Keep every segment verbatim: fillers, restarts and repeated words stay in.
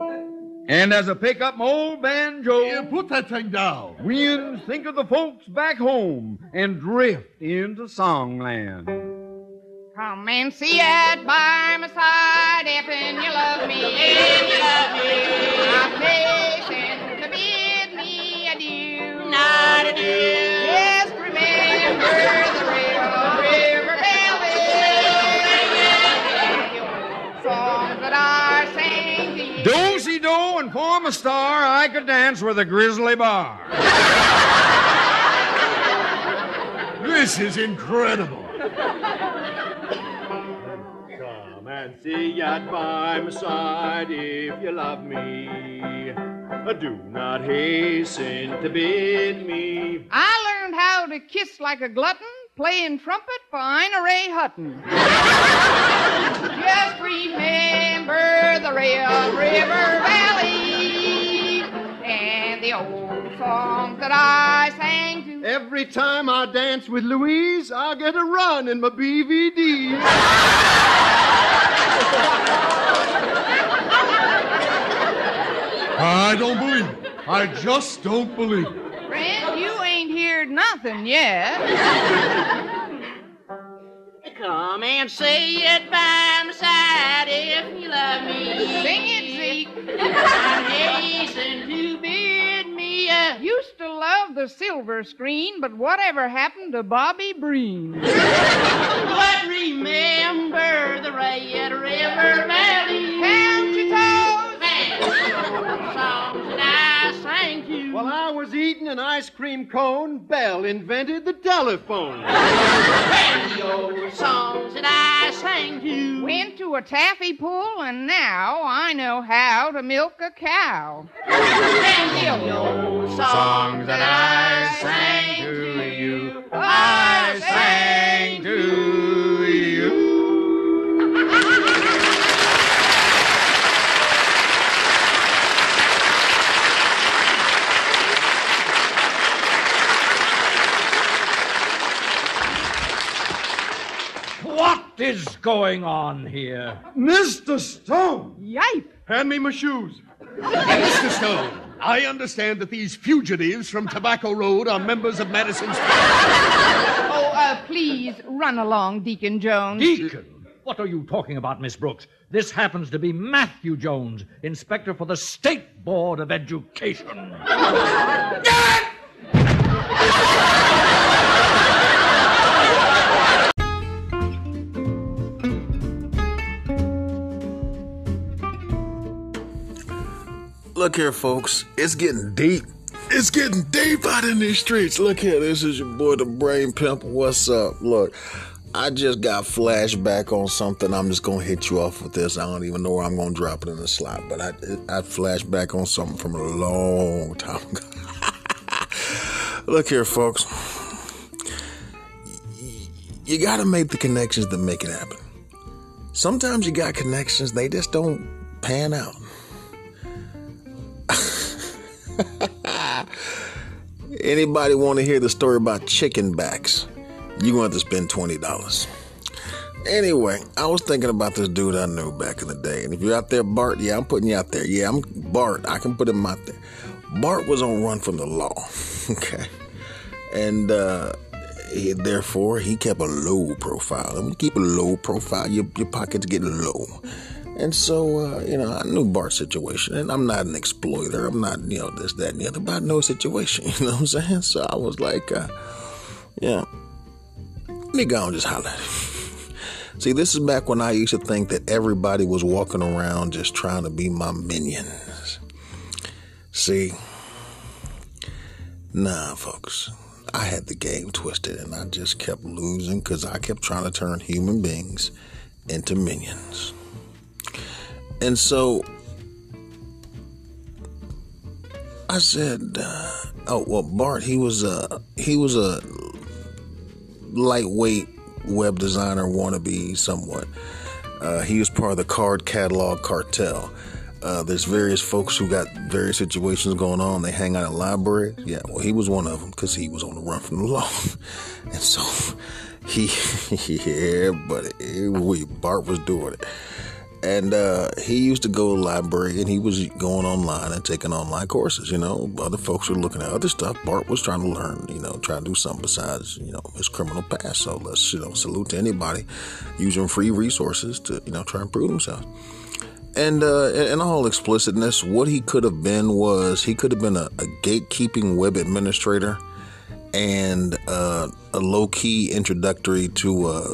And as I pick up my old banjo, Yeah, put that thing down. winds think of the folks back home and drift into songland. Come and see it by my side if and you love me. If you love me. I'm patient to bid me adieu. Not adieu. Yes, remember the river, river valley. Songs that I sang to you. Do-si-do and form a star, I could dance with a grizzly bar. This is incredible. Come and see it by my side if you love me. Do not hasten to bid me. I learned how to kiss like a glutton, playing trumpet for Ina Ray Hutton. Just remember the Red River Valley and the old songs that I sang to. Every time I dance with Louise, I get a run in my B V D. I don't believe it. I just don't believe it. Friend, you ain't heard nothing yet. Come and say it by my side if you love me. Sing it, Zeke. And hasten to bid me a... Used to love the silver screen, but whatever happened to Bobby Breen? But remember the Red River Valley. Count your toes. Man, those songs that I sang to. While I was eating an ice cream cone, Bell invented the telephone. Those songs that I sang to. Went to a taffy pull, and now I know how to milk a cow. Those songs that I sang to you. I sang to you. What is going on here? Mister Stone! Yipe! Hand me my shoes. Mister Stone, I understand that these fugitives from Tobacco Road are members of Madison's... Oh, uh, please run along, Deacon Jones. Deacon? What are you talking about, Miss Brooks? This happens to be Matthew Jones, Inspector for the State Board of Education. Look here, folks. It's getting deep. It's getting deep out in these streets. Look here, this is your boy, the Brain Pimp. What's up? Look, I just got flashback on something. I'm just going to hit you off with this. I don't even know where I'm going to drop it in the slot, but I, I flashed back on something from a long time ago. Look here, folks. You got to make the connections that make it happen. Sometimes you got connections, they just don't pan out. Anybody want to hear the story about chicken backs? You're going to have to spend twenty dollars. Anyway, I was thinking about this dude I knew back in the day. And if you're out there, Bart, yeah, I'm putting you out there. Yeah, I'm Bart. I can put him out there. Bart was on run from the law. Okay. And uh, he, therefore, he kept a low profile. And when you keep a low profile, your, your pockets get low. And so, uh, you know, I knew Bart's situation, and I'm not an exploiter. I'm not, you know, this, that, and the other, but I know his situation, you know what I'm saying? So I was like, uh, yeah, let me go and just holler at him. See, this is back when I used to think that everybody was walking around just trying to be my minions. See, nah, folks, I had the game twisted, and I just kept losing because I kept trying to turn human beings into minions. And so I said, uh, "Oh well, Bart. He was a he was a lightweight web designer wannabe, somewhat. Uh, he was part of the card catalog cartel. Uh, there's various folks who got various situations going on. They hang out at libraries. Yeah, well, he was one of them because he was on the run from the law. And so he, yeah, but it, we Bart was doing it." And uh, he used to go to the library, and he was going online and taking online courses. You know, other folks were looking at other stuff. Bart was trying to learn, you know, trying to do something besides, you know, his criminal past. So let's, you know, salute to anybody using free resources to, you know, try and improve themselves. And uh, in all explicitness, what he could have been was he could have been a, a gatekeeping web administrator and uh, a low-key introductory to uh,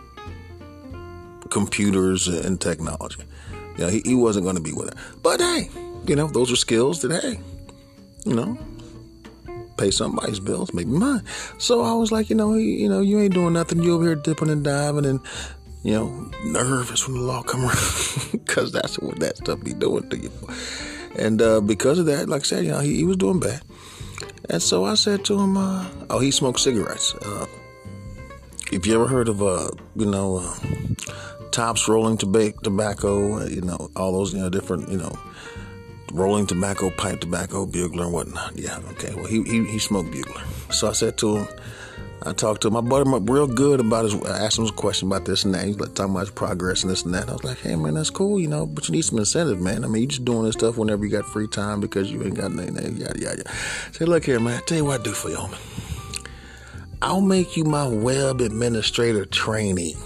computers and technology. You know, he, he wasn't going to be with it. But hey, you know, those are skills that, hey, you know, pay somebody's bills, maybe mine. So I was like, you know, he, you know, you ain't doing nothing. You over here dipping and diving and, you know, nervous when the law come around, because that's what that stuff be doing to you. And uh, because of that, like I said, you know, he, he was doing bad. And so I said to him, uh, oh, he smoked cigarettes. Uh, if you ever heard of, uh, you know, uh, Tops rolling tobac- tobacco, uh, you know, all those, you know, different, you know, rolling tobacco, pipe tobacco, bugler and whatnot. Yeah, okay. Well, he he, he smoked bugler. So I said to him, I talked to him, I brought him up real good about his, I asked him a question about this and that. He's like talking about his progress and this and that. I was like, hey, man, that's cool, you know, but you need some incentive, man. I mean, you just doing this stuff whenever you got free time because you ain't got anything, yada, yada, yada. Say, look here, man, I tell you what I do for you, homie. I'll make you my web administrator trainee.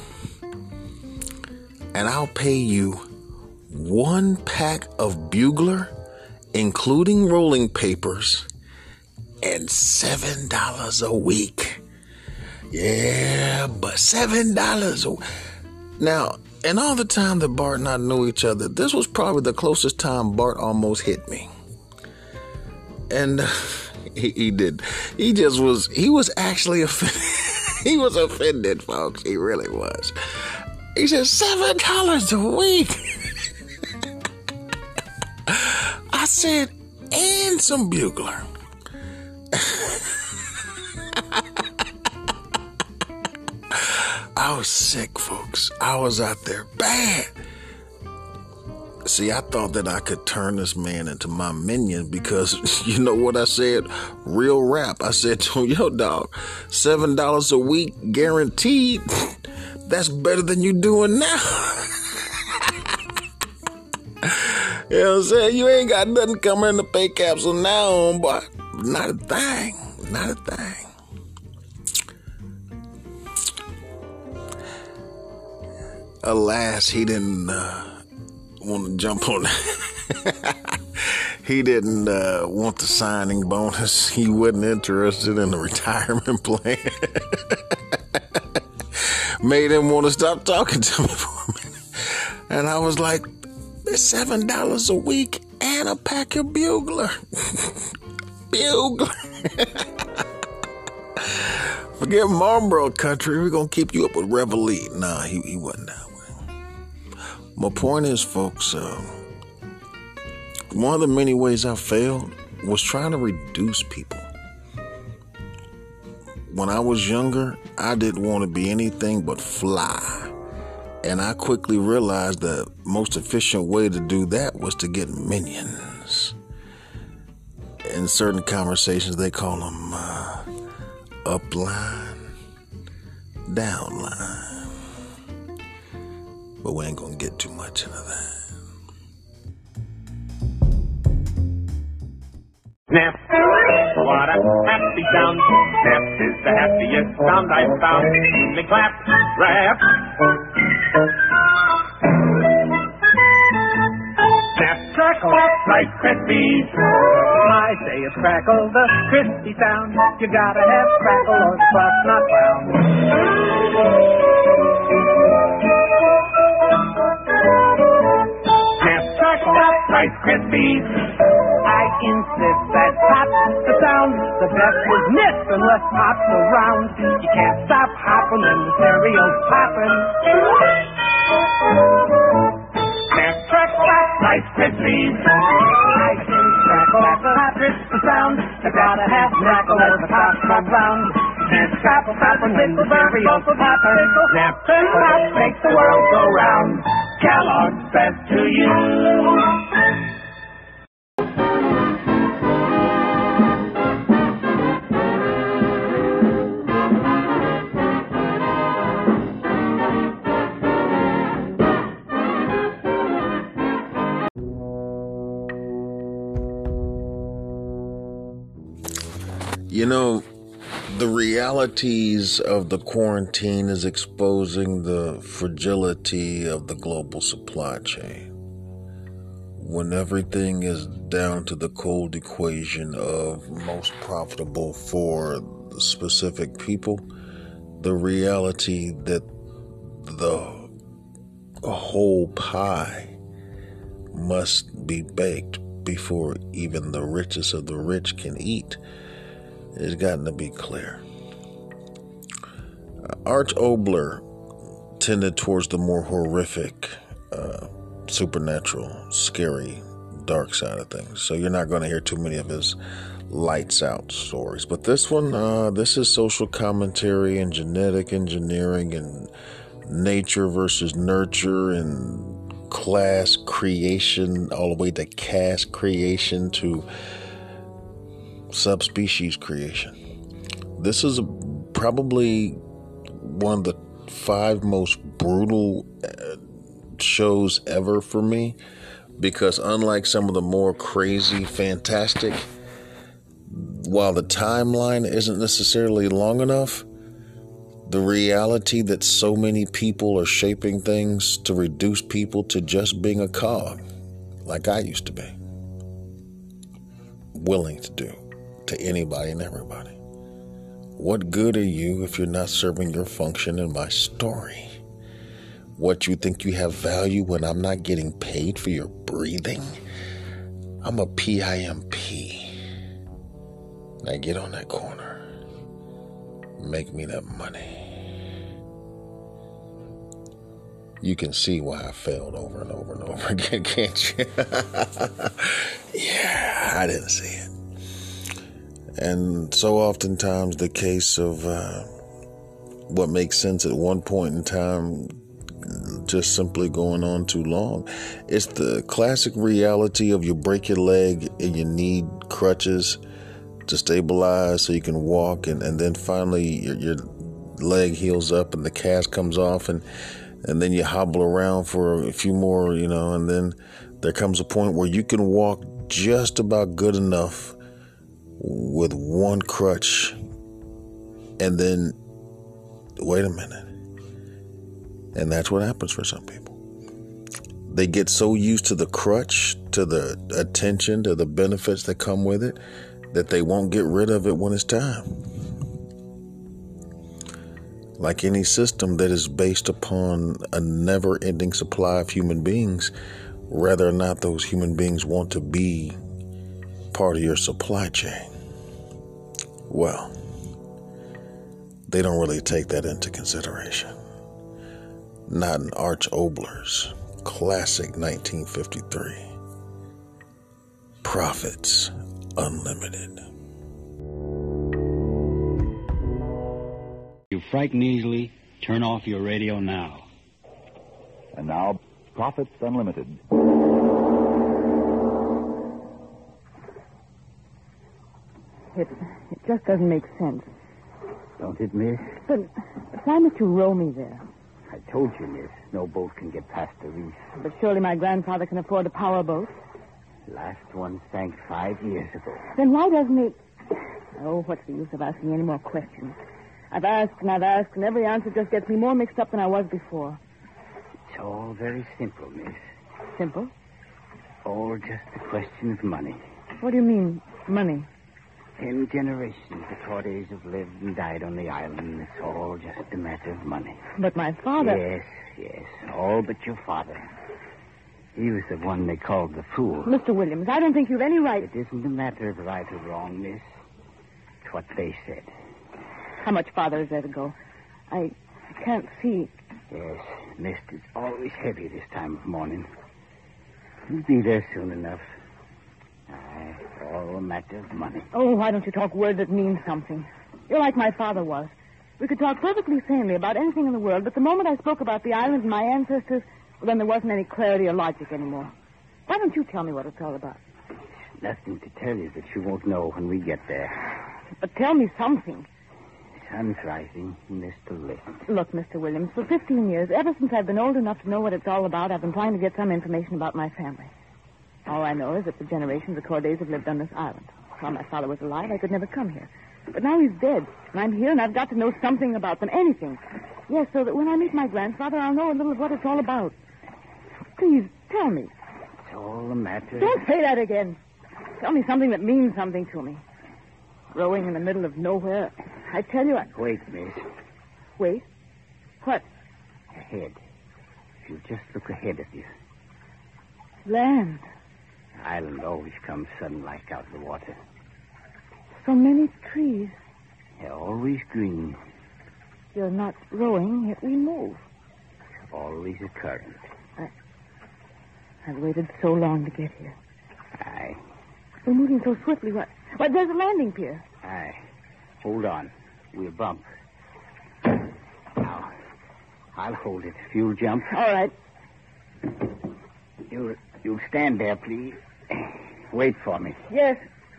And I'll pay you one pack of bugler, including rolling papers, and seven dollars a week. Yeah, but seven dollars a week. Now, in all the time that Bart and I knew each other, this was probably the closest time Bart almost hit me. And uh, he, he did. He just was, he was actually offended. He was offended, folks. He really was. He said, seven dollars a week. I said, and some bugler. I was sick, folks. I was out there bad. See, I thought that I could turn this man into my minion because you know what I said? Real rap. I said to him, yo, dog, seven dollars a week guaranteed. That's better than you doing now. You know what I'm saying? You ain't got nothing coming in the pay capsule now, on, boy. Not a thing. Not a thing. Alas, he didn't uh, want to jump on that. He didn't uh, want the signing bonus. He wasn't interested in the retirement plan. Made him want to stop talking to me for a minute. And I was like, it's seven dollars a week and a pack of bugler. Bugler. Forget Marlboro country. We're going to keep you up with Reveille. Nah, he, he wasn't that way. My point is, folks, uh, one of the many ways I failed was trying to reduce people. When I was younger, I didn't want to be anything but fly. And I quickly realized the most efficient way to do that was to get minions. In certain conversations, they call them uh, upline, downline. But we ain't gonna get too much into that. Snap, what a happy sound. Snap is the happiest sound I've found. They clap, rap. Snap, crackle, Rice Krispies. I say it's crackle, the crispy sound. You gotta have crackle or the crust not brown. Snap, crackle, Rice Krispies. I insist that pop's the sound. The best was missed unless pop's around. You can't stop hopping when the cereal's popping. Snap, crackle, Rice Krispies. I say crackle, pop, it's the sound. You gotta have crackle or the pop's not round. Can't stop hopping when the cereal's popping. Snap, crackle, pop makes the world go round. Kellogg's best to you. You know, the realities of the quarantine is exposing the fragility of the global supply chain. When everything is down to the cold equation of most profitable for specific people, the reality that the whole pie must be baked before even the richest of the rich can eat has gotten to be clear. Uh, Arch Oboler tended towards the more horrific, uh, supernatural, scary, dark side of things. So you're not going to hear too many of his lights out stories. But this one, uh, this is social commentary and genetic engineering and nature versus nurture and class creation, all the way to caste creation to subspecies creation. This is a, probably one of the five most brutal uh, shows ever for me, because unlike some of the more crazy, fantastic, while the timeline isn't necessarily long enough, the reality that so many people are shaping things to reduce people to just being a cog, like I used to be, willing to do to anybody and everybody. What good are you if you're not serving your function in my story? What, you think you have value when I'm not getting paid for your breathing? I'm a P I M P. Now get on that corner. Make me that money. You can see why I failed over and over and over again, can't you? Yeah, I didn't see it. And so oftentimes the case of uh, what makes sense at one point in time just simply going on too long. It's the classic reality of you break your leg and you need crutches to stabilize so you can walk, and, and then finally your, your leg heals up and the cast comes off, and and then you hobble around for a few more, you know, and then there comes a point where you can walk just about good enough with one crutch, and then wait a minute. And that's what happens for some people. They get so used to the crutch, to the attention, to the benefits that come with it, that they won't get rid of it when it's time. Like any system that is based upon a never-ending supply of human beings, whether or not those human beings want to be part of your supply chain, well, they don't really take that into consideration. Not in Arch Oboler's classic nineteen fifty-three, Profits Unlimited. You frighten easily, turn off your radio now. And now, Profits Unlimited. It, it just doesn't make sense. Don't it, miss? But why must you row me there? I told you, miss, no boat can get past the reef. But surely my grandfather can afford a power boat. Last one sank five years ago. Then why doesn't he... Oh, what's the use of asking any more questions? I've asked and I've asked, and every answer just gets me more mixed up than I was before. It's all very simple, miss. Simple? All just a question of money. What do you mean, money? Ten generations the Cordays have lived and died on the island. It's all just a matter of money. But my father... Yes, yes, all but your father. He was the one they called the fool. Mister Williams, I don't think you've any right... It isn't a matter of right or wrong, miss. It's what they said. How much farther is there to go? I, I can't see. Yes, mist is always heavy this time of morning. You'll be there soon enough. Aye, it's all a matter of money. Oh, why don't you talk words that mean something? You're like my father was. We could talk perfectly sanely about anything in the world, but the moment I spoke about the island and my ancestors, well, then there wasn't any clarity or logic anymore. Why don't you tell me what it's all about? There's nothing to tell you that you won't know when we get there. But tell me something. Sun's rising, and there's still late. Look, Mister Williams, for fifteen years, ever since I've been old enough to know what it's all about, I've been trying to get some information about my family. All I know is that for generations the Cordays have lived on this island. While my father was alive, I could never come here. But now he's dead, and I'm here, and I've got to know something about them, anything. Yes, so that when I meet my grandfather, I'll know a little of what it's all about. Please, tell me. It's all the matter. Don't say that again. Tell me something that means something to me. Growing in the middle of nowhere, I tell you, I... Wait, miss. Wait? What? Ahead. If you just look ahead of you. Land. The island always comes sudden like out of the water. So many trees. They're always green. You're not rowing, yet we move. Always a current. I... I've waited so long to get here. Aye. We're moving so swiftly. What? Why, there's a landing pier. Aye. Hold on. We'll bump. Now, I'll hold it. If you'll jump. All right. You'll, you'll stand there, please. Wait for me. Yes.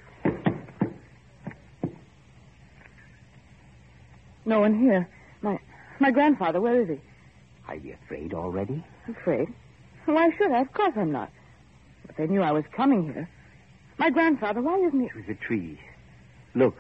No one here. My my grandfather, where is he? Are you afraid already? Afraid? Why should I? Of course I'm not. But they knew I was coming here. My grandfather, why isn't he... Through the trees. Look.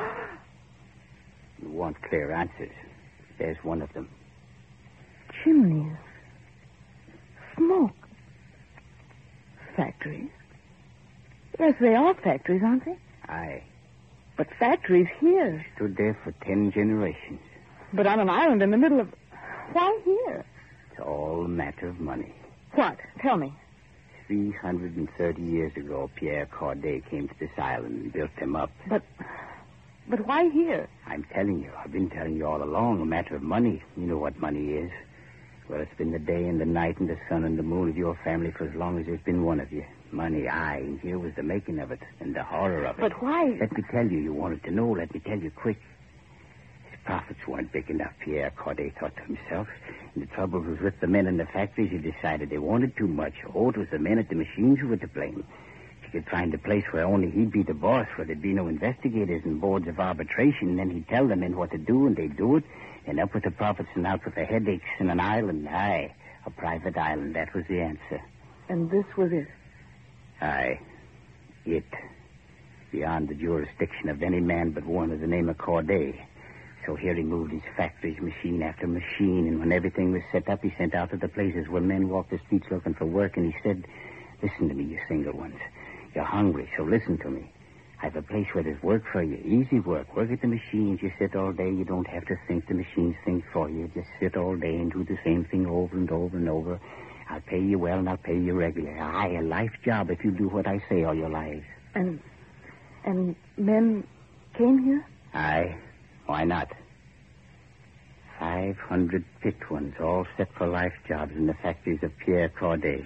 You want clear answers. There's one of them. Chimneys. Smoke. Factories. Yes, they are factories, aren't they? Aye. But factories here. Stood there for ten generations. But on an island in the middle of... Why here? It's all a matter of money. What? Tell me. Three hundred and thirty years ago, Pierre Corday came to this island and built them up. But... But why here? I'm telling you. I've been telling you all along. A matter of money. You know what money is. Well, it's been the day and the night and the sun and the moon of your family for as long as there's been one of you. Money, aye, and here was the making of it and the horror of it. But why? Let me tell you. You wanted to know. Let me tell you quick. His profits weren't big enough, Pierre Corday thought to himself. And the trouble was with the men in the factories. He decided they wanted too much. Oh, it was the men at the machines who were to blame. He could find a place where only he'd be the boss, where there'd be no investigators and boards of arbitration, and then he'd tell the men what to do, and they'd do it, and up with the profits and out with the headaches in an island. Aye, a private island. That was the answer. And this was it? Aye, it. Beyond the jurisdiction of any man but one of the name of Corday. So here he moved his factories, machine after machine, and when everything was set up, he sent out to the places where men walked the streets looking for work, and he said, listen to me, you single ones. You're hungry, so listen to me. I've a place where there's work for you. Easy work. Work at the machines. You sit all day. You don't have to think. The machines think for you. Just sit all day and do the same thing over and over and over. I'll pay you well, and I'll pay you regular. Aye, a life job if you do what I say all your lives. And... and men came here? Aye. Why not? Five hundred picked ones, all set for life jobs in the factories of Pierre Corday.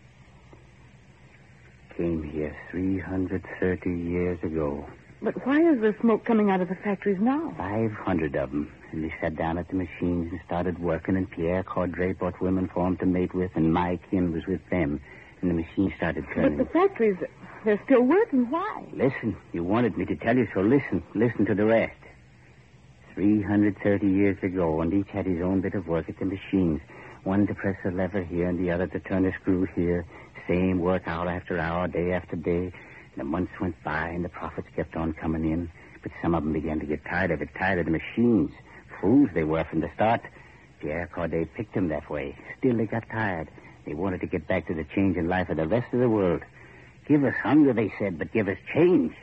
Came here three hundred thirty years ago. But why is there smoke coming out of the factories now? Five hundred of them. And they sat down at the machines and started working, and Pierre Corday brought women for him to mate with, and my kin was with them. And the machines started turning. But the factories, they're still working. Why? Listen. You wanted me to tell you, so listen. Listen to the rest. three hundred thirty years ago, and each had his own bit of work at the machines. One to press a lever here, and the other to turn a screw here. Same work hour after hour, day after day. And the months went by, and the profits kept on coming in. But some of them began to get tired of it, tired of the machines. Fools they were from the start. Pierre Corday picked them that way. Still, they got tired. They wanted to get back to the change in life of the rest of the world. Give us hunger, they said, but give us change.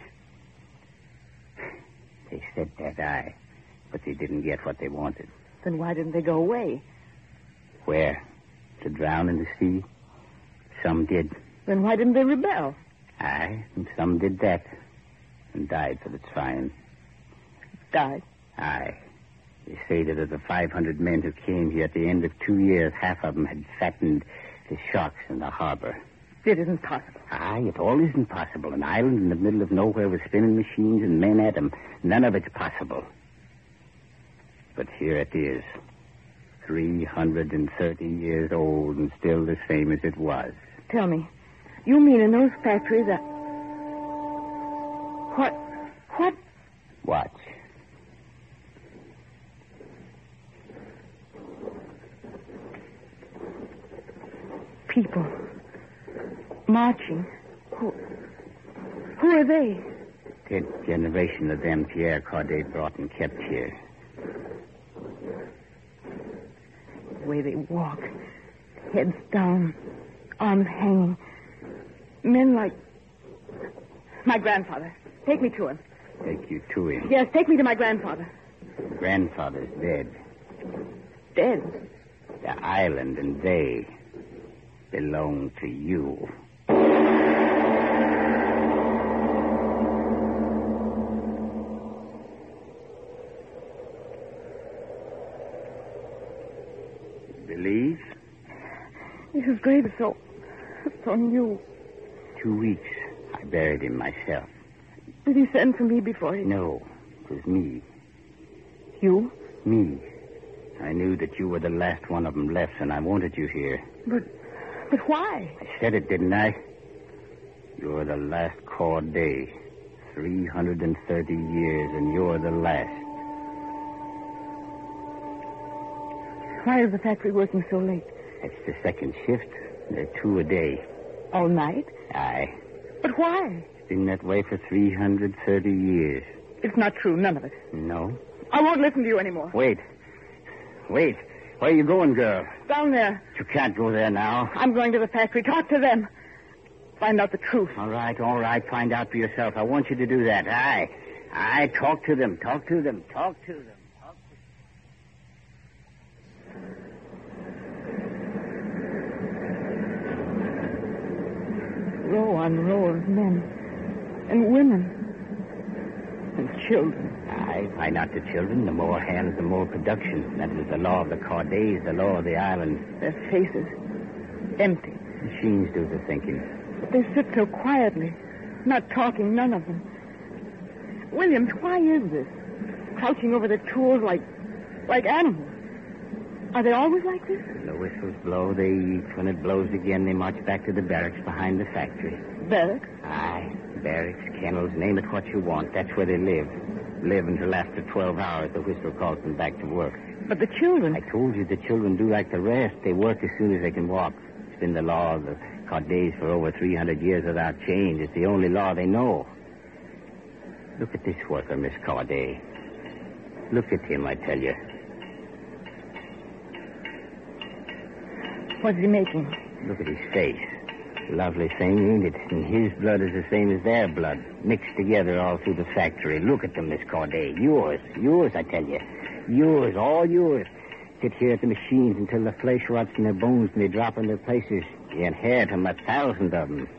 They said that, aye. But they didn't get what they wanted. Then why didn't they go away? Where? To drown in the sea? Some did. Then why didn't they rebel? Aye, and some did that. And died for the trying. Died? Aye. They say that of the five hundred men who came here at the end of two years, half of them had fattened the sharks in the harbor. It isn't possible. Aye, it all isn't possible. An island in the middle of nowhere with spinning machines and men at them. None of it's possible. But here it is. three hundred thirty years old and still the same as it was. Tell me, you mean in those factories that... What? What? Watch. People. Marching. Who... Who are they? Fifth generation of them Pierre Corday brought and kept here. The way they walk, heads down, arms hanging. Men like my grandfather. Take me to him. Take you to him? Yes, take me to my grandfather. Grandfather's dead. Dead? The island and they belong to you. Believe? His grave is so, so new. Two weeks. I buried him myself. Did he send for me before he... No, it was me. You? Me. I knew that you were the last one of them left, and I wanted you here. But, but why? I said it, didn't I? You're the last Corday. three hundred thirty years, and you're the last. Why is the factory working so late? It's the second shift. There are two a day. All night? Aye. But why? It's been that way for three hundred thirty years. It's not true, none of it. No? I won't listen to you anymore. Wait. Wait. Where are you going, girl? Down there. You can't go there now. I'm going to the factory. Talk to them. Find out the truth. All right, all right. Find out for yourself. I want you to do that. Aye. Aye, talk to them. Talk to them. Talk to them. Talk to them. Row on row of men. And women. And children. Aye, find out the children. The more hands, the more production. That was the law of the Cordays, the law of the island. Their faces. Empty. Machines do the thinking. But they sit so quietly. Not talking, none of them. Williams, why is this? Crouching over their tools like... like animals. Are they always like this? When the whistles blow, they eat. When it blows again, they march back to the barracks behind the factory. Barracks? Aye. Barracks, kennels, name it what you want. That's where they live. Live until after twelve hours the whistle calls them back to work. But the children... I told you the children do like the rest. They work as soon as they can walk. It's been the law of the Cordays for over three hundred years without change. It's the only law they know. Look at this worker, Miss Corday. Look at him, I tell you. What's he making? Look at his face. Lovely thing, ain't it? And his blood is the same as their blood. Mixed together all through the factory. Look at them, Miss Corday. Yours. Yours, I tell you. Yours, all yours. Sit here at the machines until the flesh rots in their bones and they drop in their places. You inherit them, a thousand of them.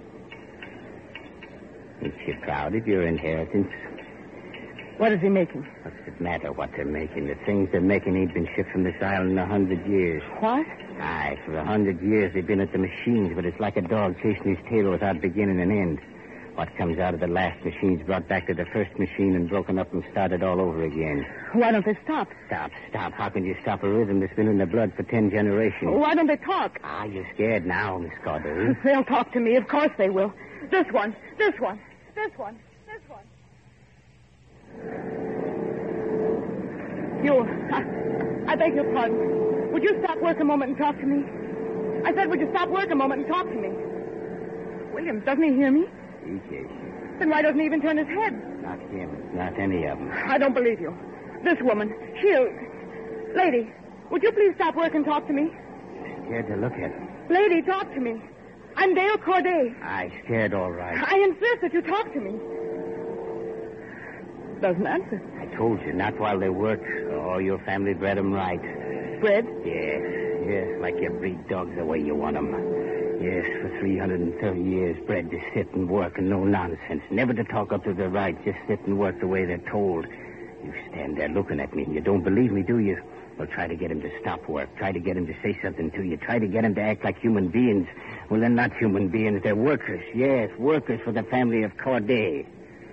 Ain't you proud of your inheritance? What is he making? What's it matter what they're making? The things they're making ain't been shipped from this island in a hundred years. What? Aye, for a hundred years they've been at the machines, but it's like a dog chasing his tail without beginning and end. What comes out of the last machine's brought back to the first machine and broken up and started all over again. Why don't they stop? Stop, stop. How can you stop a rhythm that's been in the blood for ten generations? Why don't they talk? Ah, you're scared now, Miss Corday. They'll talk to me. Of course they will. This one, this one, this one, this one. You, I, I beg your pardon. Would you stop work a moment and talk to me? I said, would you stop work a moment and talk to me? Williams, doesn't he hear me? He hears you. Then why doesn't he even turn his head? Not him. Not any of them. I don't believe you. This woman, she'll... Lady, would you please stop work and talk to me? Scared to look at him. Lady, talk to me. I'm Dale Corday. I scared all right. I insist that you talk to me. Doesn't answer. I told you, not while they work. Oh, your family bred them right. Bred? Yes, yes, like you breed dogs the way you want them. Yes, for three hundred thirty years, bred to sit and work and no nonsense. Never to talk up to their right, just sit and work the way they're told. You stand there looking at me and you don't believe me, do you? Well, try to get him to stop work. Try to get him to say something to you. Try to get him to act like human beings. Well, they're not human beings. They're workers. Yes, workers for the family of Corday.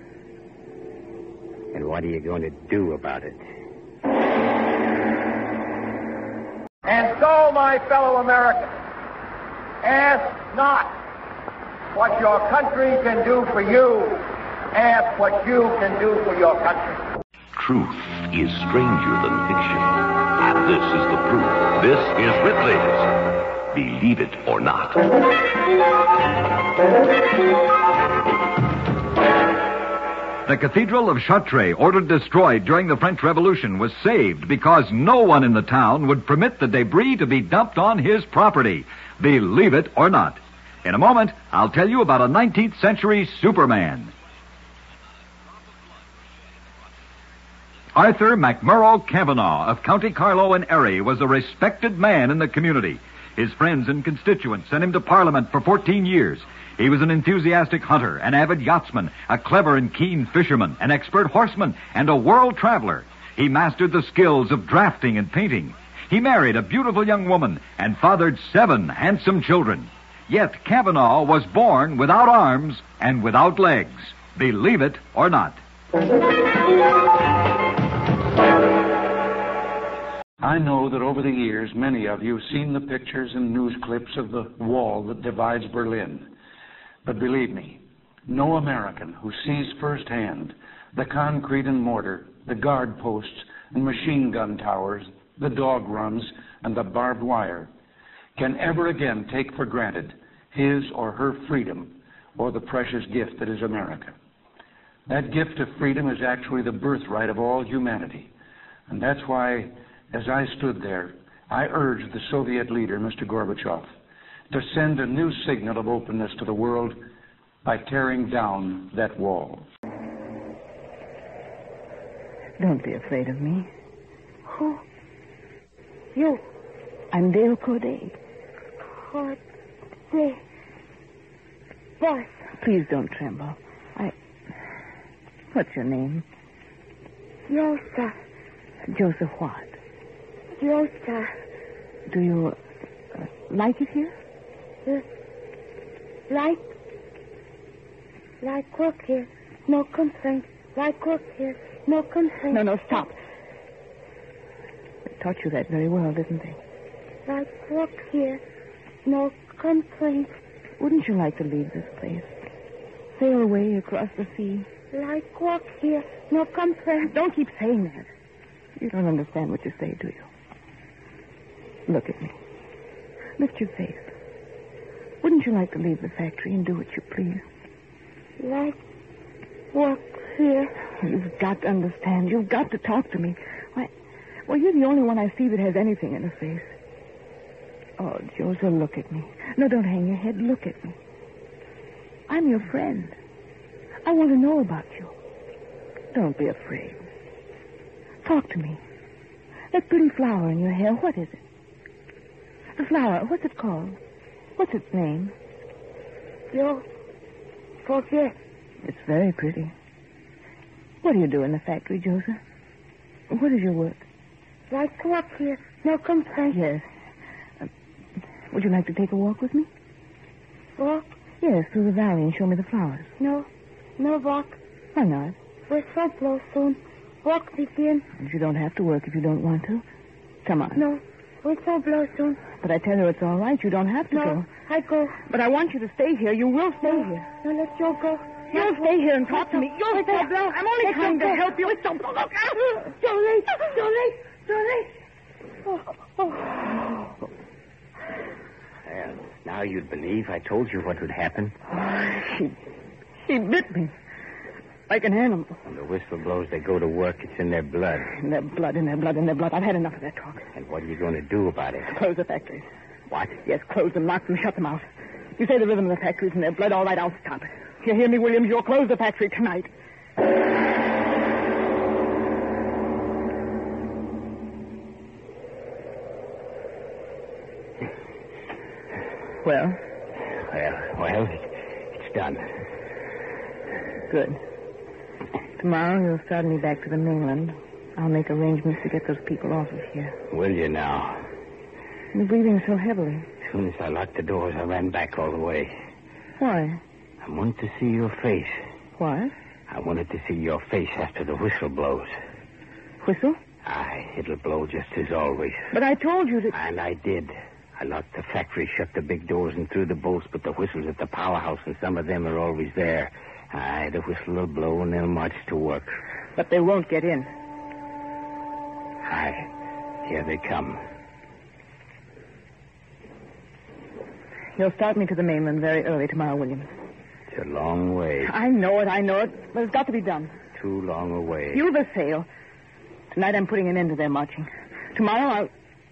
And what are you going to do about it? And so, my fellow Americans, ask not what your country can do for you. Ask what you can do for your country. Truth is stranger than fiction. And this is the proof. This is Ripley's Believe It or Not. The Cathedral of Chartres, ordered destroyed during the French Revolution, was saved because no one in the town would permit the debris to be dumped on his property. Believe it or not. In a moment, I'll tell you about a nineteenth century Superman. Arthur McMurrough Cavanaugh of County Carlow and Erie was a respected man in the community. His friends and constituents sent him to Parliament for fourteen years. He was an enthusiastic hunter, an avid yachtsman, a clever and keen fisherman, an expert horseman, and a world traveler. He mastered the skills of drafting and painting. He married a beautiful young woman and fathered seven handsome children. Yet Cavanaugh was born without arms and without legs. Believe it or not. I know that over the years, many of you have seen the pictures and news clips of the wall that divides Berlin. But believe me, no American who sees firsthand the concrete and mortar, the guard posts and machine gun towers, the dog runs, and the barbed wire can ever again take for granted his or her freedom or the precious gift that is America. That gift of freedom is actually the birthright of all humanity. And that's why, as I stood there, I urged the Soviet leader, Mister Gorbachev, to send a new signal of openness to the world by tearing down that wall. Don't be afraid of me. Who? You. I'm Dale Corday. Corday. Boss. Please don't tremble. I... What's your name? Joseph. Joseph what? Joseph. Do you uh, like it here? Uh, like? Like work here. No complaint. Like work here. No complaint. No, no, stop. They taught you that very well, didn't they? Like work here. No complaint. Wouldn't you like to leave this place? Sail away across the sea? Like work here. No complaint. Don't keep saying that. You don't understand what you say, do you? Look at me. Lift your face. Wouldn't you like to leave the factory and do what you please? Like work here. You've got to understand. You've got to talk to me. Why, well, you're the only one I see that has anything in her face. Oh, Joseph, look at me. No, don't hang your head. Look at me. I'm your friend. I want to know about you. Don't be afraid. Talk to me. That pretty flower in your hair, what is it? The flower, what's it called? What's its name? You forget. It's very pretty. What do you do in the factory, Joseph? What is your work? Like work here. No complaint. Yes. Uh, would you like to take a walk with me? Walk? Yes, through the valley and show me the flowers. No. No walk. Why not? Whistle blow soon. Walk begin. You don't have to work if you don't want to. Come on. No. Whistle blow soon. But I tell you it's all right. You don't have to no, go. I go. But I want you to stay here. You will stay no. here. No, let Joe go. You'll stay here and talk to me. You'll stay. Blow. I'm only let trying to go. help you. It's don't look out. Jolene, Jolene, Jolene. Oh, oh. Well, now you'd believe I told you what would happen. Oh, she, she bit me. Like an animal. When the whistle blows, they go to work. It's in their blood. In their blood, in their blood, in their blood. I've had enough of that talk. And what are you going to do about it? Close the factories. What? Yes, close them, lock them, shut them out. You say the rhythm of the factories in their blood. All right, I'll stop it. You hear me, Williams? You'll close the factory tonight. Well? Well, well, it's done. Good. Tomorrow you'll start me back to the mainland. I'll make arrangements to get those people off of here. Will you now? You're breathing so heavily. As soon as I locked the doors, I ran back all the way. Why? I wanted to see your face. Why? I wanted to see your face after the whistle blows. Whistle? Aye, it'll blow just as always. But I told you that... And I did. I locked the factory, shut the big doors, and threw the bolts, but the whistle's at the powerhouse, and some of them are always there. Aye, the whistle will blow, and they'll march to work. But they won't get in. Aye, here they come. You'll start me to the mainland very early tomorrow, Williams. It's a long way. I know it, I know it, but it's got to be done. Too long a way. You the sail. Tonight I'm putting an end to their marching. Tomorrow I'll...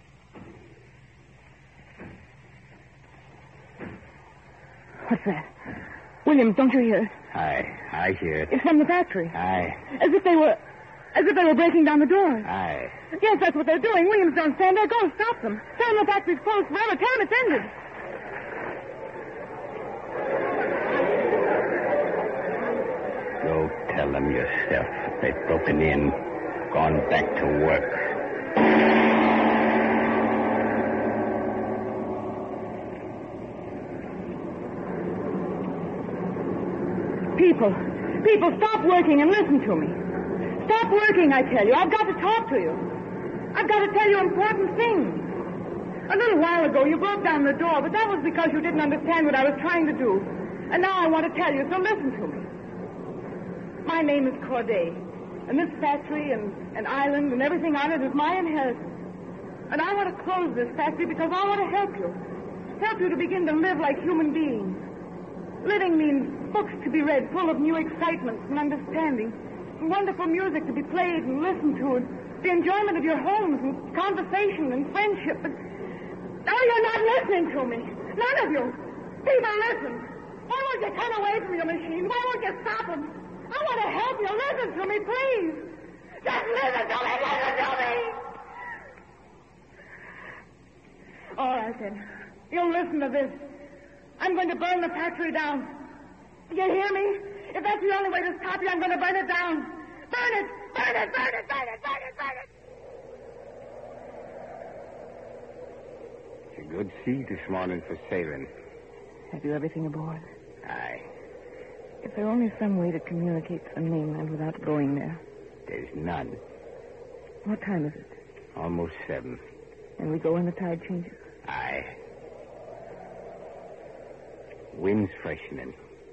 What's that? Williams, don't you hear it? Aye, I hear it. It's from the factory. Aye. As if they were... As if they were breaking down the doors. Aye. Yes, that's what they're doing. Williams, don't stand there. Go, stop them. Tell them the factory's closed forever. Tell them it's ended. Go tell them yourself. They've broken in, gone back to work. People, people, stop working and listen to me. Stop working, I tell you. I've got to talk to you. I've got to tell you important things. A little while ago, you broke down the door, but that was because you didn't understand what I was trying to do. And now I want to tell you, so listen to me. My name is Corday, and this factory and, and island and everything on it is my inheritance. And I want to close this factory because I want to help you. Help you to begin to live like human beings. Living means books to be read full of new excitements and understanding, and wonderful music to be played and listened to, and the enjoyment of your homes and conversation and friendship. But oh, you're not listening to me. None of you. People, listen. Why won't you come away from your machine? Why won't you stop them? I want to help you. Listen to me, please. Just listen to me. Listen to me. All right, then. You'll listen to this. I'm going to burn the factory down. You hear me? If that's the only way to stop you, I'm going to burn it down. Burn it! Burn it! Burn it! Burn it! Burn it! Burn it! It's a good sea this morning for sailing. Have you everything aboard? Aye. Is there only some way to communicate to the mainland without going there? There's none. What time is it? Almost seven. And we go when the tide changes? Aye. Wind's freshening.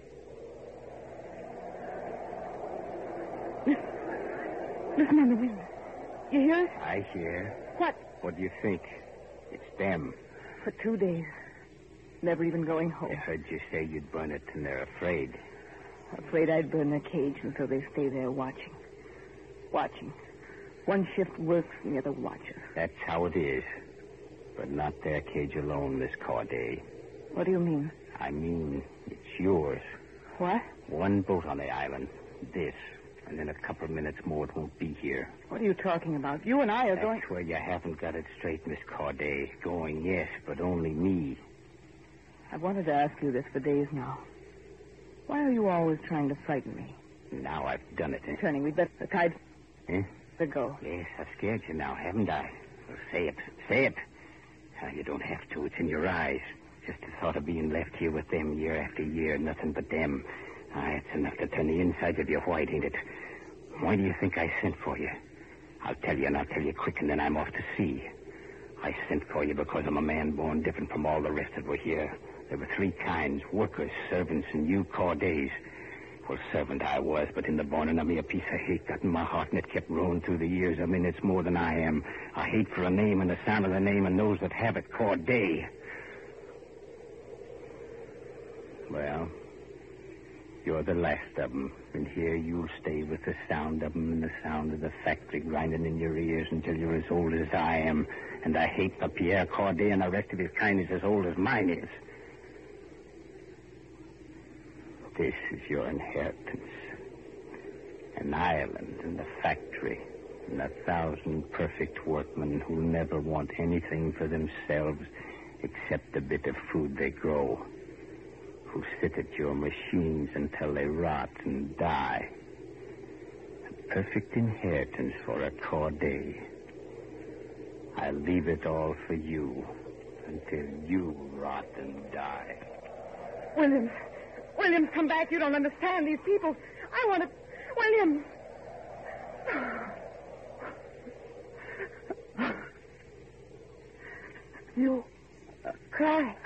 Listen. Listen on the wind. You hear it? I hear. What? What do you think? It's them. For two days. Never even going home. I heard you say you'd burn it, and they're afraid. Afraid I'd burn their cage until they stay there watching. Watching. One shift works and the other watches. That's how it is. But not their cage alone, Miss Corday. What do you mean? I mean, it's yours. What? One boat on the island. This. And in a couple of minutes more, it won't be here. What are you talking about? You and I are That's going... That's where you haven't got it straight, Miss Corday. Going, yes, but only me. I've wanted to ask you this for days now. Why are you always trying to frighten me? Now I've done it. Eh? Turning, we'd better... The tide... Eh? To go. Yes, I've scared you now, haven't I? Well, say it. Say it. Uh, you don't have to. It's in your eyes. Just the thought of being left here with them year after year, nothing but them. Ah, it's enough to turn the inside of you white, ain't it? Why do you think I sent for you? I'll tell you, and I'll tell you quick, and then I'm off to sea. I sent for you because I'm a man born different from all the rest that were here. There were three kinds, workers, servants, and you Cordays. Well, servant I was, but in the borning of me a piece of hate got in my heart, and it kept growing through the years. I mean, it's more than I am. A hate for a name and the sound of the name and those that have it, Corday. Well, you're the last of them, and here you'll stay with the sound of them and the sound of the factory grinding in your ears until you're as old as I am. And I hate the Pierre Corday and the rest of his kind is as old as mine is. This is your inheritance. An island and a factory and a thousand perfect workmen who never want anything for themselves except the bit of food they grow, who sit at your machines until they rot and die. A perfect inheritance for a Corday. I'll leave it all for you until you rot and die. Williams. Williams, come back. You don't understand these people. I want to... Williams. You uh, cry.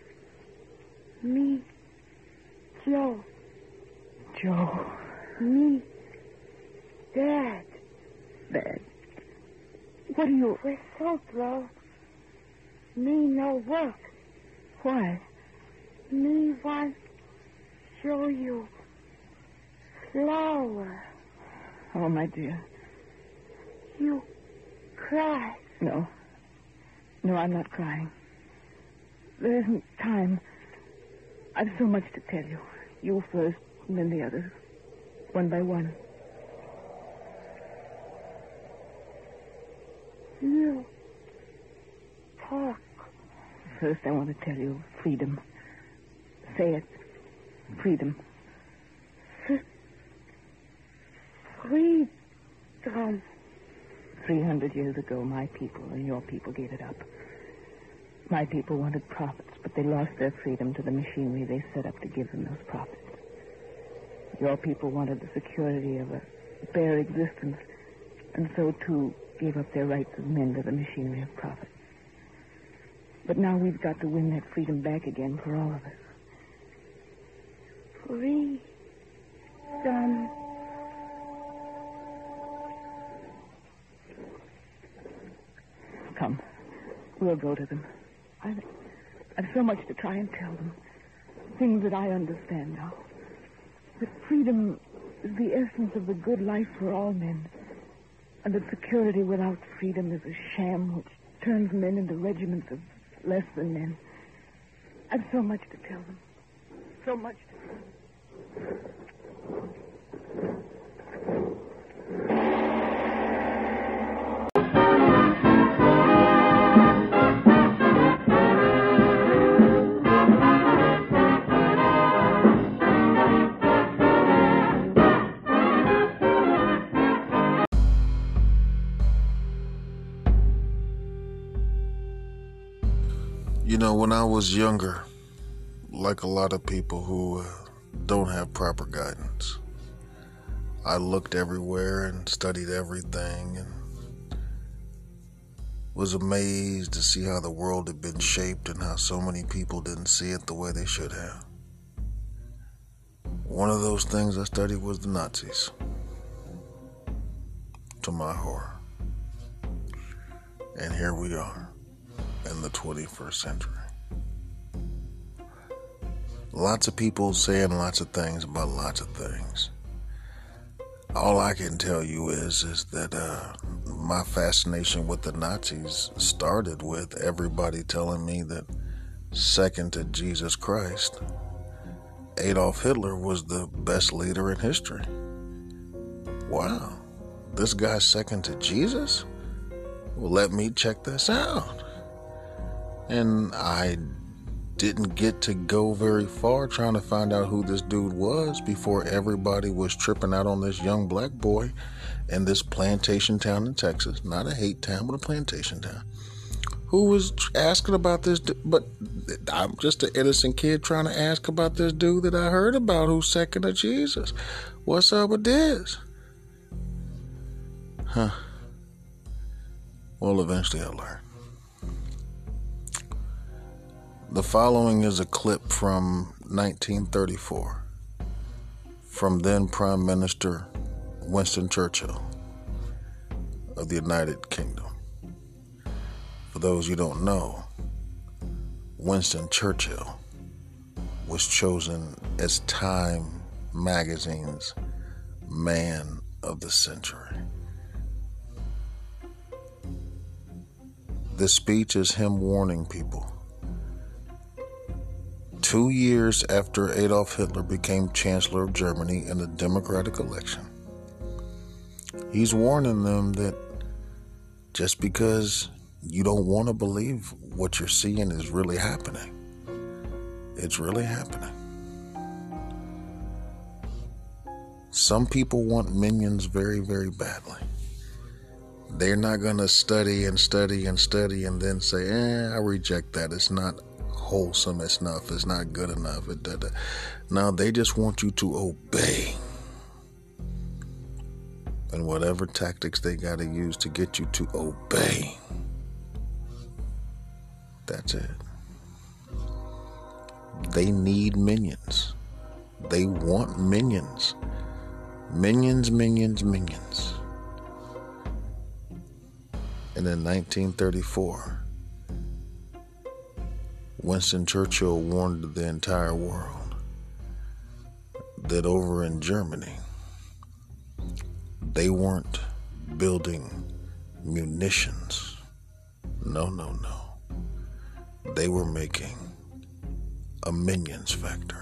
Me. Joe. Joe. Me. Dad. Dad. What are you... We're so broke. Me no work. Why? Me want show you flower. Oh, my dear. You cry. No. No, I'm not crying. There isn't time. I've so much to tell you. You first, and then the others. One by one. You talk. First, I want to tell you freedom. Say it. Freedom. Freedom. Three hundred years ago, my people and your people gave it up. My people wanted profits, but they lost their freedom to the machinery they set up to give them those profits. Your people wanted the security of a bare existence, and so, too, gave up their rights as men to the machinery of profit. But now we've got to win that freedom back again for all of us. Freedom. Come. We'll go to them. I've, I've so much to try and tell them. Things that I understand now. That freedom is the essence of the good life for all men. And that security without freedom is a sham which turns men into regiments of less than men. I've so much to tell them. So much to tell them. You know, when I was younger, like a lot of people who uh, don't have proper guidance, I looked everywhere and studied everything and was amazed to see how the world had been shaped and how so many people didn't see it the way they should have. One of those things I studied was the Nazis, to my horror. And here we are. In the twenty-first century. Lots of people saying lots of things about lots of things. All I can tell you is, is that uh, my fascination with the Nazis started with everybody telling me that second to Jesus Christ, Adolf Hitler was the best leader in history. Wow, this guy's second to Jesus? Well, let me check this out. And I didn't get to go very far trying to find out who this dude was before everybody was tripping out on this young black boy in this plantation town in Texas. Not a hate town, but a plantation town. Who was asking about this, but I'm just an innocent kid trying to ask about this dude that I heard about who's second to Jesus. What's up with this? Huh. Well, eventually I learned. The following is a clip from nineteen thirty-four from then Prime Minister Winston Churchill of the United Kingdom. For those you don't know, Winston Churchill was chosen as Time magazine's Man of the Century. This speech is him warning people. Two years after Adolf Hitler became Chancellor of Germany in a democratic election, he's warning them that just because you don't want to believe what you're seeing is really happening, it's really happening. Some people want minions very, very badly. They're not going to study and study and study and then say, eh, I reject that. It's not wholesome enough. It's not good enough. It, da, da. No, they just want you to obey. And whatever tactics they got to use to get you to obey. That's it. They need minions. They want minions. Minions, minions, minions. And in nineteen thirty-four, Winston Churchill warned the entire world that over in Germany, they weren't building munitions. No, no, no. They were making a Minions factory.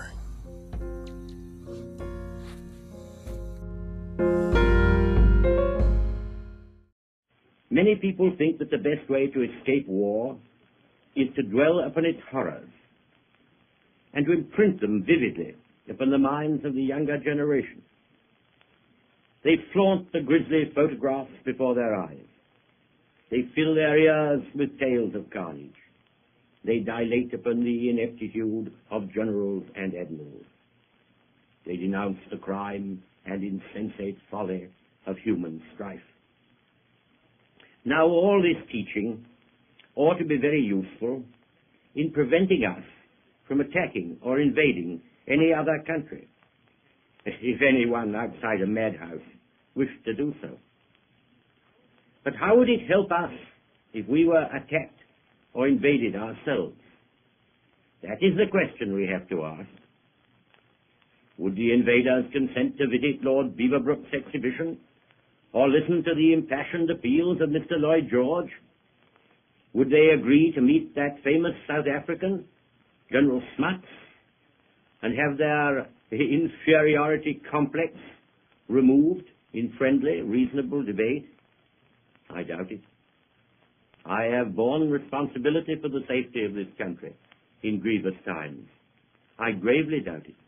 Many people think that the best way to escape war is to dwell upon its horrors and to imprint them vividly upon the minds of the younger generation. They flaunt the grisly photographs before their eyes. They fill their ears with tales of carnage. They dilate upon the ineptitude of generals and admirals. They denounce the crime and insensate folly of human strife. Now all this teaching ought to be very useful in preventing us from attacking or invading any other country, if anyone outside a madhouse wished to do so. But how would it help us if we were attacked or invaded ourselves? That is the question we have to ask. Would the invaders consent to visit Lord Beaverbrook's exhibition, or listen to the impassioned appeals of Mister Lloyd George? Would they agree to meet that famous South African, General Smuts, and have their inferiority complex removed in friendly, reasonable debate? I doubt it. I have borne responsibility for the safety of this country in grievous times. I gravely doubt it.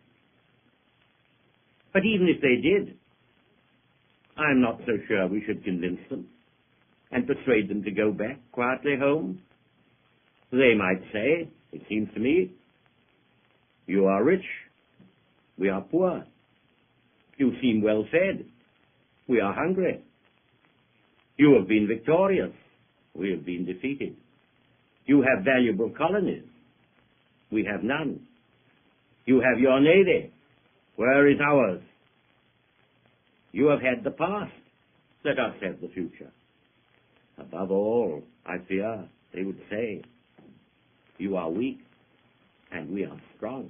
But even if they did, I'm not so sure we should convince them and persuade them to go back quietly home. They might say, it seems to me, you are rich, we are poor. You seem well fed, we are hungry. You have been victorious, we have been defeated. You have valuable colonies, we have none. You have your navy, where is ours? You have had the past, let us have the future. Above all, I fear, they would say, you are weak, and we are strong.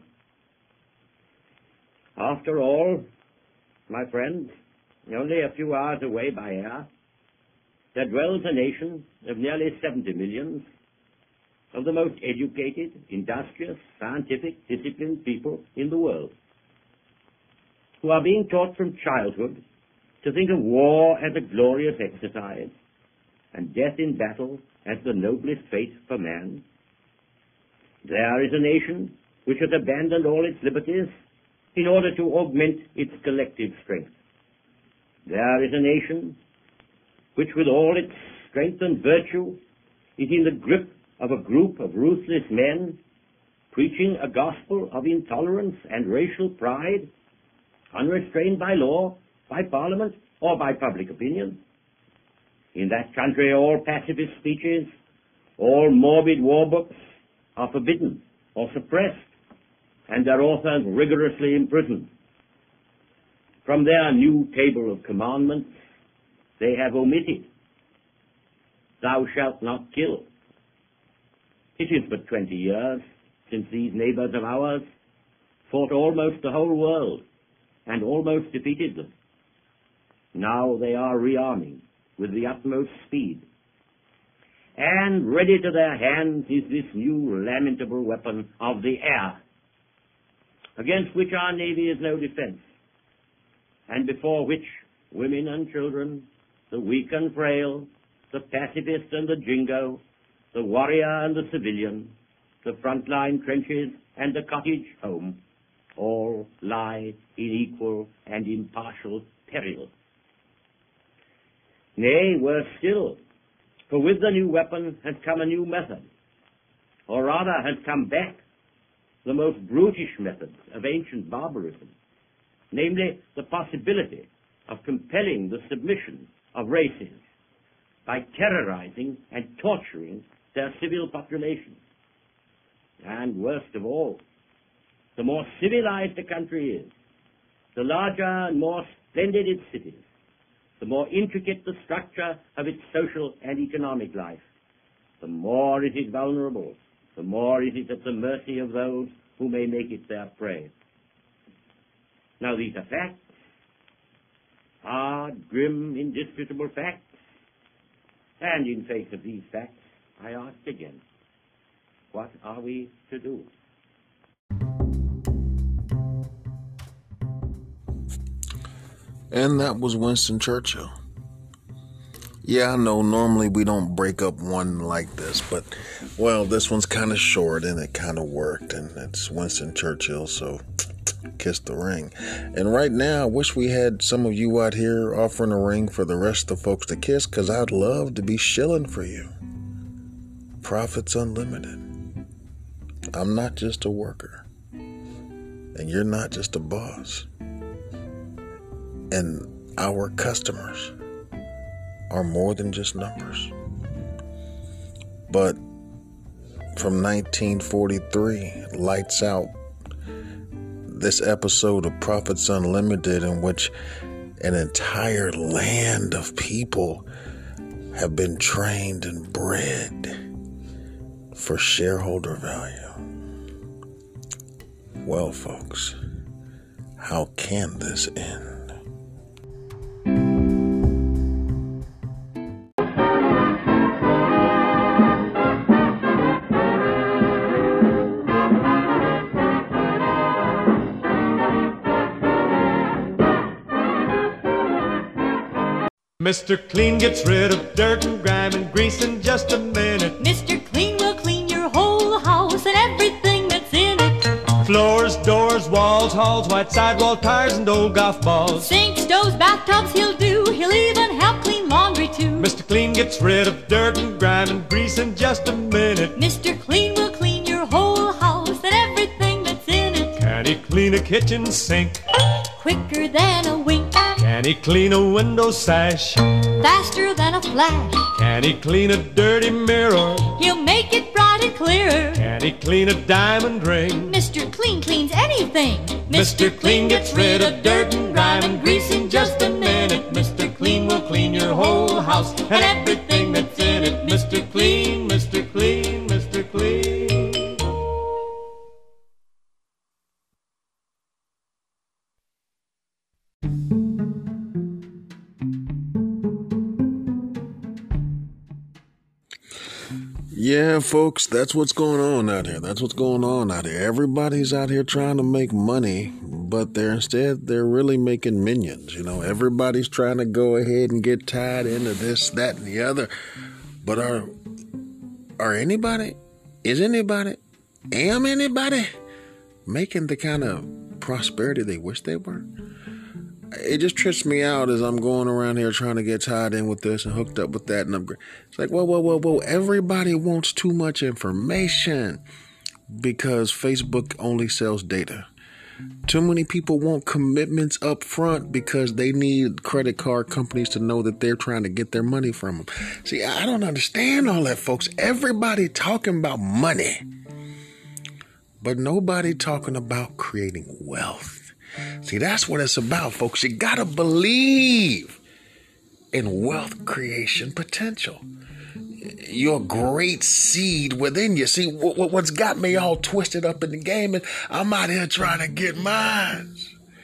After all, my friends, only a few hours away by air, there dwells a nation of nearly seventy millions, of the most educated, industrious, scientific, disciplined people in the world, who are being taught from childhood to think of war as a glorious exercise, and death in battle as the noblest fate for man. There is a nation which has abandoned all its liberties in order to augment its collective strength. There is a nation which, with all its strength and virtue, is in the grip of a group of ruthless men preaching a gospel of intolerance and racial pride, unrestrained by law, by parliament, or by public opinion. In that country, all pacifist speeches, all morbid war books are forbidden or suppressed, and their authors rigorously imprisoned. From their new table of commandments, they have omitted, "Thou shalt not kill." It is but twenty years since these neighbors of ours fought almost the whole world and almost defeated them. Now they are rearming with the utmost speed. And ready to their hands is this new lamentable weapon of the air, against which our navy is no defense, and before which women and children, the weak and frail, the pacifist and the jingo, the warrior and the civilian, the frontline trenches and the cottage home, all lie in equal and impartial peril. Nay, worse still, for with the new weapon has come a new method, or rather has come back the most brutish methods of ancient barbarism, namely the possibility of compelling the submission of races by terrorizing and torturing their civil populations. And worst of all, the more civilized a country is, the larger and more splendid its cities, the more intricate the structure of its social and economic life, the more it is vulnerable, the more it is at the mercy of those who may make it their prey. Now, these are facts. Hard, grim, indisputable facts. And in face of these facts, I ask again, what are we to do? And that was Winston Churchill. Yeah, I know normally we don't break up one like this, but, well, this one's kind of short and it kind of worked, and it's Winston Churchill, so kiss the ring. And right now, I wish we had some of you out here offering a ring for the rest of the folks to kiss, because I'd love to be shilling for you. Profits unlimited. I'm not just a worker, and you're not just a boss. And our customers are more than just numbers. But from nineteen forty-three, Lights Out, this episode of Profits Unlimited, in which an entire land of people have been trained and bred for shareholder value. Well, folks, how can this end? Mister Clean gets rid of dirt and grime and grease in just a minute. Mister Clean will clean your whole house and everything that's in it. Floors, doors, walls, halls, white sidewall tires and old golf balls. Sinks, stoves, bathtubs he'll do. He'll even help clean laundry too. Mister Clean gets rid of dirt and grime and grease in just a minute. Mister Clean will clean your whole house and everything that's in it. Can he clean a kitchen sink? Quicker than a wink. Can he clean a window sash? Faster than a flash. Can he clean a dirty mirror? He'll make it bright and clear. Can he clean a diamond ring? Mister Clean cleans anything. Mister Clean gets rid of dirt and grime and grease in just a minute. Mister Clean will clean your whole house and everything that's in it. Mister Clean, Mister Clean, Mister Clean. Yeah, folks, that's what's going on out here. That's what's going on out here. Everybody's out here trying to make money, but they're instead, they're really making minions. You know, everybody's trying to go ahead and get tied into this, that, and the other. But are, are anybody, is anybody, am anybody making the kind of prosperity they wish they were? It just trips me out as I'm going around here trying to get tied in with this and hooked up with that and upgrade. It's like, whoa, whoa, whoa, whoa. Everybody wants too much information because Facebook only sells data. Too many people want commitments up front because they need credit card companies to know that they're trying to get their money from them. See, I don't understand all that, folks. Everybody talking about money, but nobody talking about creating wealth. See, that's what it's about, folks. You gotta believe in wealth creation potential. Your great seed within you. See, what's got me all twisted up in the game is I'm out here trying to get mine.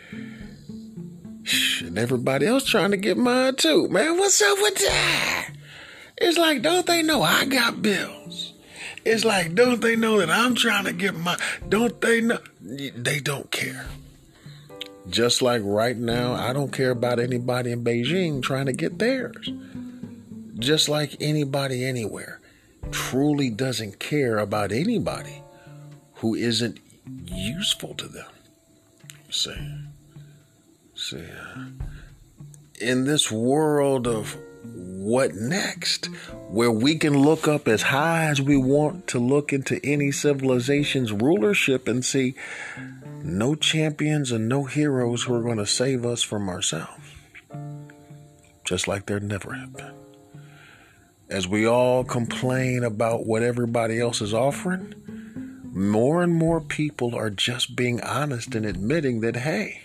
And everybody else trying to get mine too. Man, what's up with that? It's like, don't they know I got bills? It's like, don't they know that I'm trying to get mine? Don't they know? They don't care. Just like right now, I don't care about anybody in Beijing trying to get theirs. Just like anybody anywhere truly doesn't care about anybody who isn't useful to them. See, see, uh, in this world of what next, where we can look up as high as we want to look into any civilization's rulership and see no champions and no heroes who are going to save us from ourselves. Just like there never have been. As we all complain about what everybody else is offering, more and more people are just being honest and admitting that, hey,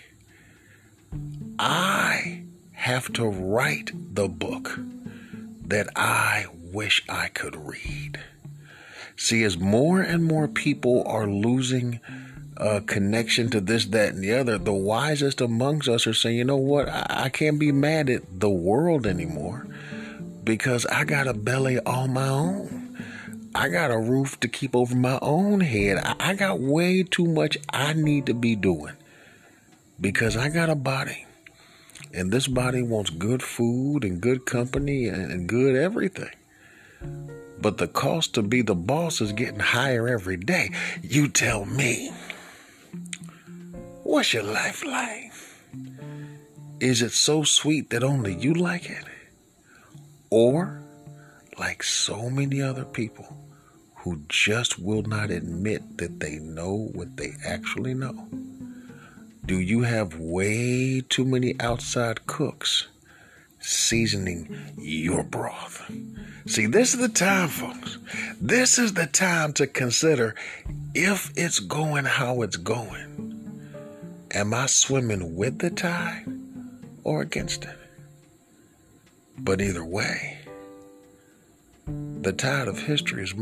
I have to write the book that I wish I could read. See, as more and more people are losing uh, connection to this, that, and the other, the wisest amongst us are saying, you know what, I, I can't be mad at the world anymore because I got a belly all my own. I got a roof to keep over my own head. I, I got way too much I need to be doing because I got a body. And this body wants good food and good company and, and good everything. But the cost to be the boss is getting higher every day. You tell me, what's your life like? Is it so sweet that only you like it? Or, like so many other people who just will not admit that they know what they actually know? Do you have way too many outside cooks seasoning your broth? See, this is the time, folks. This is the time to consider if it's going how it's going. Am I swimming with the tide or against it? But either way, the tide of history is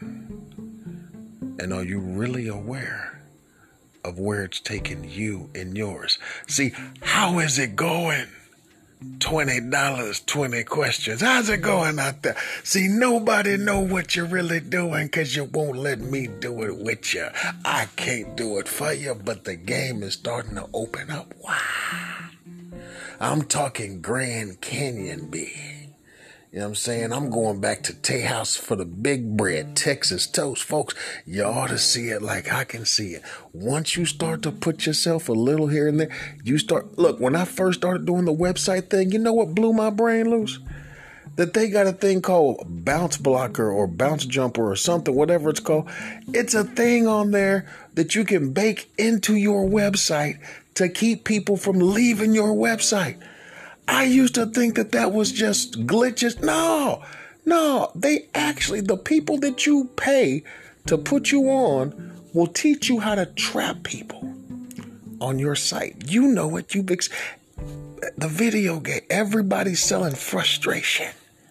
moving. And are you really aware of where it's taking you and yours? See, how is it going? twenty dollars, twenty questions. How's it going out there? See, nobody know what you're really doing because you won't let me do it with you. I can't do it for you, but the game is starting to open up. Wow. I'm talking Grand Canyon big. You know what I'm saying? I'm going back to Tejas for the big bread, Texas toast. Folks, you ought to see it like I can see it. Once you start to put yourself a little here and there, you start... Look, when I first started doing the website thing, you know what blew my brain loose? That they got a thing called Bounce Blocker or Bounce Jumper or something, whatever it's called. It's a thing on there that you can bake into your website to keep people from leaving your website. I used to think that that was just glitches. No, no, they actually, the people that you pay to put you on will teach you how to trap people on your site. You know it. You've ex- the video game, everybody's selling frustration.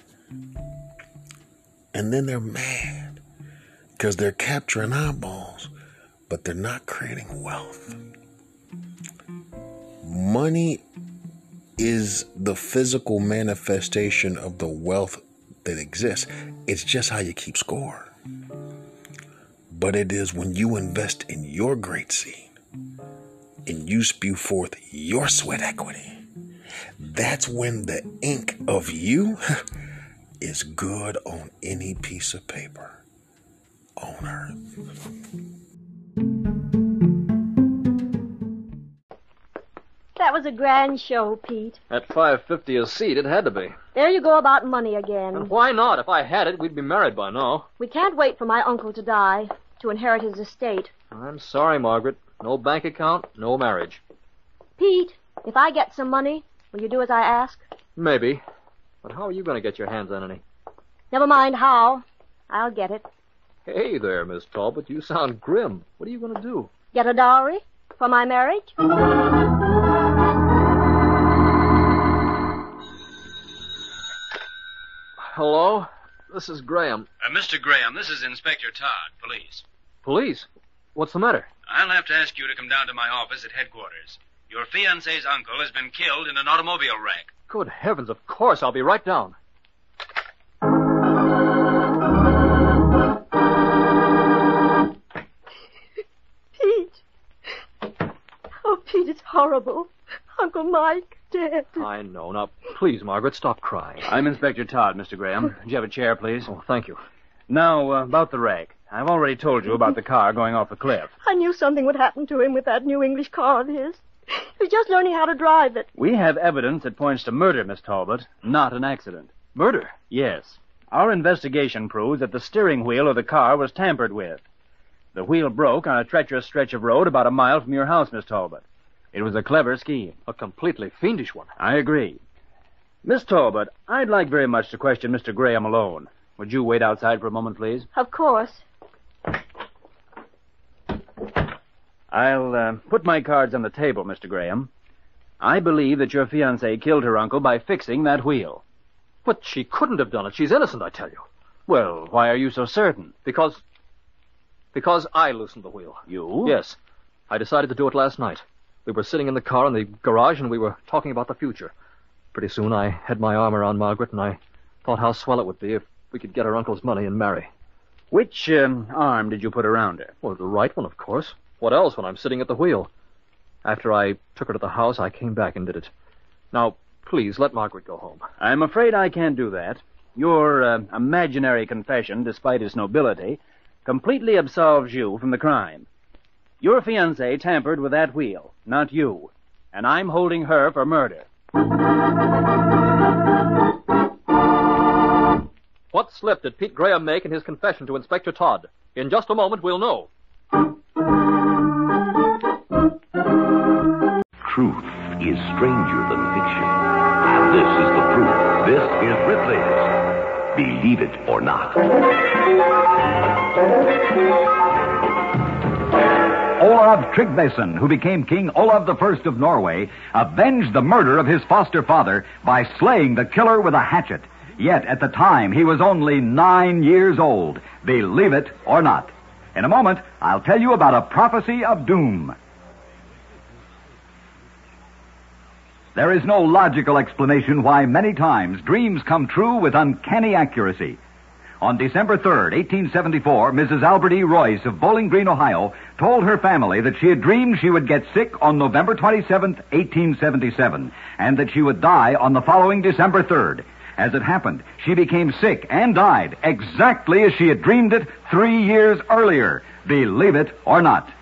And then they're mad because they're capturing eyeballs, but they're not creating wealth. Money is the physical manifestation of the wealth that exists. It's just how you keep score. But it is when you invest in your great seed and you spew forth your sweat equity, that's when the ink of you is good on any piece of paper on earth. That was a grand show, Pete. At five fifty a seat, it had to be. There you go about money again. And why not? If I had it, we'd be married by now. We can't wait for my uncle to die to inherit his estate. I'm sorry, Margaret. No bank account, no marriage. Pete, if I get some money, will you do as I ask? Maybe. But how are you going to get your hands on any? Never mind how. I'll get it. Hey there, Miss Talbot. You sound grim. What are you going to do? Get a dowry for my marriage? Hello? This is Graham. Uh, Mister Graham, this is Inspector Todd, police. Police? What's the matter? I'll have to ask you to come down to my office at headquarters. Your fiancé's uncle has been killed in an automobile wreck. Good heavens, of course. I'll be right down. Pete. Oh, Pete, it's horrible. Uncle Mike dead. I know. Now, please, Margaret, stop crying. I'm Inspector Todd, Mister Graham. Do you have a chair, please? Oh, thank you. Now, uh, about the wreck. I've already told you about the car going off the cliff. I knew something would happen to him with that new English car of his. He's just learning how to drive it. We have evidence that points to murder, Miss Talbot, not an accident. Murder? Yes. Our investigation proves that the steering wheel of the car was tampered with. The wheel broke on a treacherous stretch of road about a mile from your house, Miss Talbot. It was a clever scheme. A completely fiendish one. I agree. Miss Talbot, I'd like very much to question Mister Graham alone. Would you wait outside for a moment, please? Of course. I'll uh, put my cards on the table, Mister Graham. I believe that your fiancée killed her uncle by fixing that wheel. But she couldn't have done it. She's innocent, I tell you. Well, why are you so certain? Because... Because I loosened the wheel. You? Yes. I decided to do it last night. We were sitting in the car in the garage, and we were talking about the future. Pretty soon I had my arm around Margaret, and I thought how swell it would be if we could get her uncle's money and marry. Which um, arm did you put around her? Well, the right one, of course. What else when I'm sitting at the wheel? After I took her to the house, I came back and did it. Now, please, let Margaret go home. I'm afraid I can't do that. Your uh, imaginary confession, despite its nobility, completely absolves you from the crime. Your fiancée tampered with that wheel, not you. And I'm holding her for murder. What slip did Pete Graham make in his confession to Inspector Todd? In just a moment, we'll know. Truth is stranger than fiction. And this is the proof. This is Ripley's Believe It or Not. Olav Tryggvason, who became King Olav the First of Norway, avenged the murder of his foster father by slaying the killer with a hatchet. Yet at the time, he was only nine years old. Believe it or not. In a moment, I'll tell you about a prophecy of doom. There is no logical explanation why many times dreams come true with uncanny accuracy. On December third, eighteen seventy-four, Missus Albert E. Royce of Bowling Green, Ohio, told her family that she had dreamed she would get sick on November twenty-seventh, eighteen seventy-seven, and that she would die on the following December third. As it happened, she became sick and died exactly as she had dreamed it three years earlier. Believe it or not.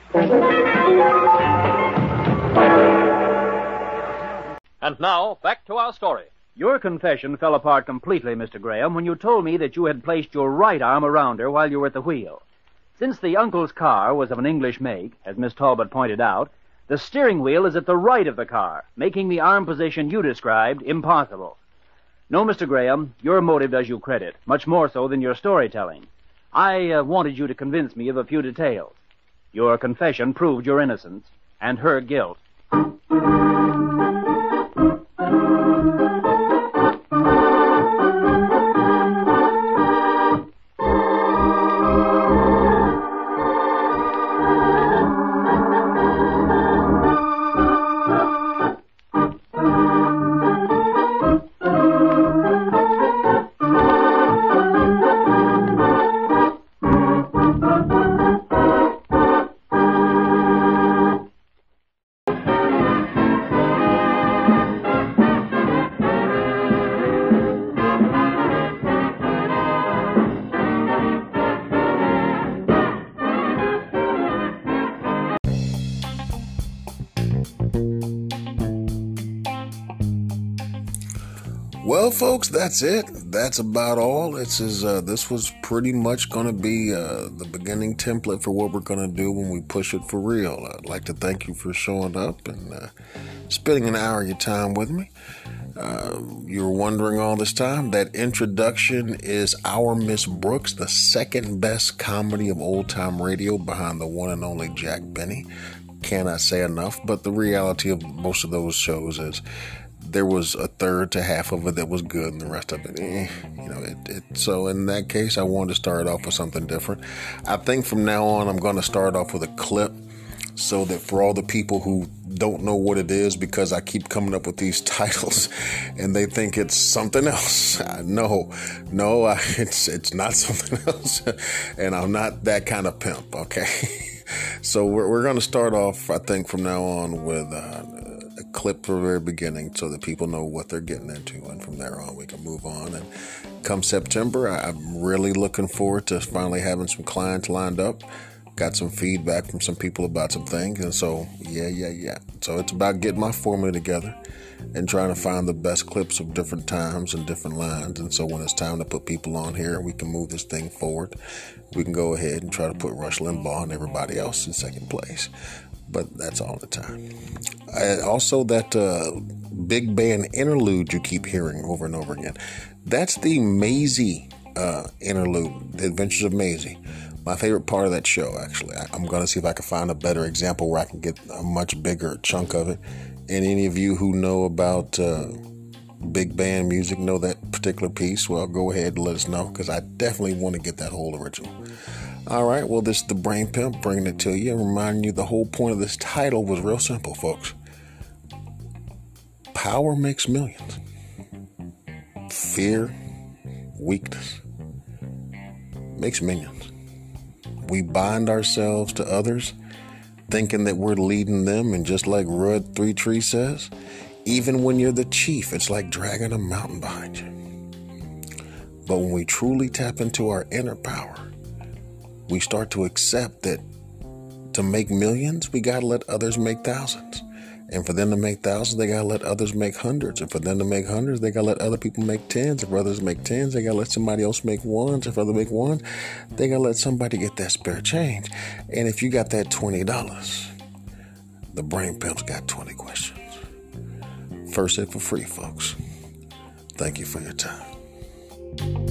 And now, back to our story. Your confession fell apart completely, Mister Graham, when you told me that you had placed your right arm around her while you were at the wheel. Since the uncle's car was of an English make, as Miss Talbot pointed out, the steering wheel is at the right of the car, making the arm position you described impossible. No, Mister Graham, your motive does you credit, much more so than your storytelling. I uh, wanted you to convince me of a few details. Your confession proved your innocence and her guilt. Well, folks, that's it. That's about all. This is uh, this was pretty much going to be uh, the beginning template for what we're going to do when we push it for real. I'd like to thank you for showing up and uh, spending an hour of your time with me. Uh, you were wondering all this time, that introduction is Our Miss Brooks, the second best comedy of old-time radio behind the one and only Jack Benny. Cannot say enough, but the reality of most of those shows is there was a third to half of it that was good, and the rest of it, eh, you know, it, it. So in that case, I wanted to start off with something different. I think from now on, I'm going to start off with a clip, so that for all the people who don't know what it is, because I keep coming up with these titles, and they think it's something else. No, no, I, it's it's not something else, and I'm not that kind of pimp. Okay, so we're we're going to start off, I think, from now on with Uh, a clip from the very beginning so that people know what they're getting into, and from there on we can move on. And come September, I, I'm really looking forward to finally having some clients lined up. Got some feedback from some people about some things, and so yeah, yeah, yeah. So it's about getting my formula together and trying to find the best clips of different times and different lines. And so when it's time to put people on here and we can move this thing forward, we can go ahead and try to put Rush Limbaugh and everybody else in second place. But that's all the time. I, also, that uh, big band interlude you keep hearing over and over again, that's the Maisie uh, interlude, The Adventures of Maisie. My favorite part of that show, actually. I, I'm going to see if I can find a better example where I can get a much bigger chunk of it. And any of you who know about uh, big band music, know that particular piece, well, go ahead and let us know, because I definitely want to get that whole original. All right, well, this is the Brain Pimp bringing it to you and reminding you the whole point of this title was real simple, folks. Power makes millions. Fear, weakness makes millions. We bind ourselves to others thinking that we're leading them, and just like Rudd Three Tree says, even when you're the chief, it's like dragging a mountain behind you. But when we truly tap into our inner power, we start to accept that to make millions, we gotta let others make thousands. And for them to make thousands, they gotta let others make hundreds. And for them to make hundreds, they gotta let other people make tens. And for others to make tens, they gotta let somebody else make ones. And for others to make ones, they gotta let somebody get that spare change. And if you got that twenty dollars, the Brain Pimp's got twenty questions. First hit for free, folks. Thank you for your time.